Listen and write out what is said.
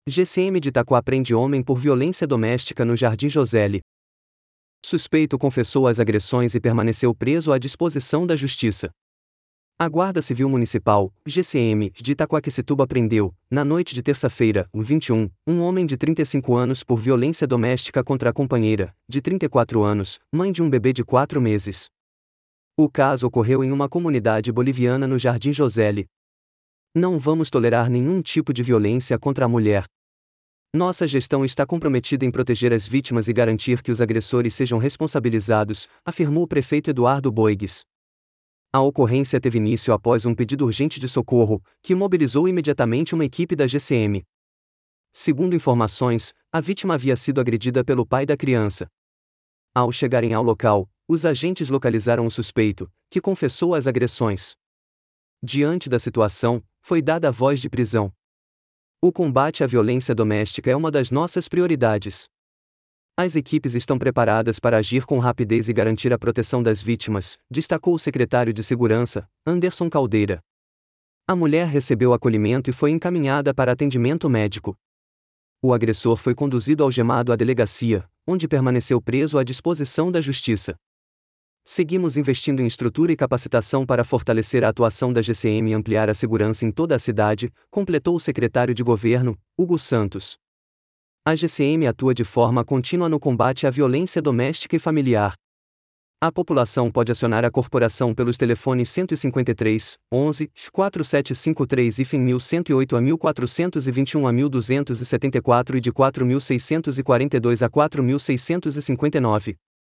GCM de Itaquá prende homem por violência doméstica no Jardim Joselli. Suspeito confessou as agressões e permaneceu preso à disposição da Justiça. A Guarda Civil Municipal, GCM, de Itaquaquecetuba prendeu, na noite de terça-feira, 21, um homem de 35 anos por violência doméstica contra a companheira, de 34 anos, mãe de um bebê de 4 meses. O caso ocorreu em uma comunidade boliviana no Jardim Joselli. Não vamos tolerar nenhum tipo de violência contra a mulher. Nossa gestão está comprometida em proteger as vítimas e garantir que os agressores sejam responsabilizados, afirmou o prefeito Eduardo Boigues. A ocorrência teve início após um pedido urgente de socorro, que mobilizou imediatamente uma equipe da GCM. Segundo informações, a vítima havia sido agredida pelo pai da criança. Ao chegarem ao local, os agentes localizaram o suspeito, que confessou as agressões. Diante da situação, foi dada a voz de prisão. O combate à violência doméstica é uma das nossas prioridades. As equipes estão preparadas para agir com rapidez e garantir a proteção das vítimas, destacou o secretário de Segurança, Anderson Caldeira. A mulher recebeu acolhimento e foi encaminhada para atendimento médico. O agressor foi conduzido algemado à delegacia, onde permaneceu preso à disposição da Justiça. Seguimos investindo em estrutura e capacitação para fortalecer a atuação da GCM e ampliar a segurança em toda a cidade, completou o secretário de Governo, Hugo Santos. A GCM atua de forma contínua no combate à violência doméstica e familiar. A população pode acionar a corporação pelos telefones 153, 11, 4753 e 1108 a 1421 a 1274 e de 4642 a 4659.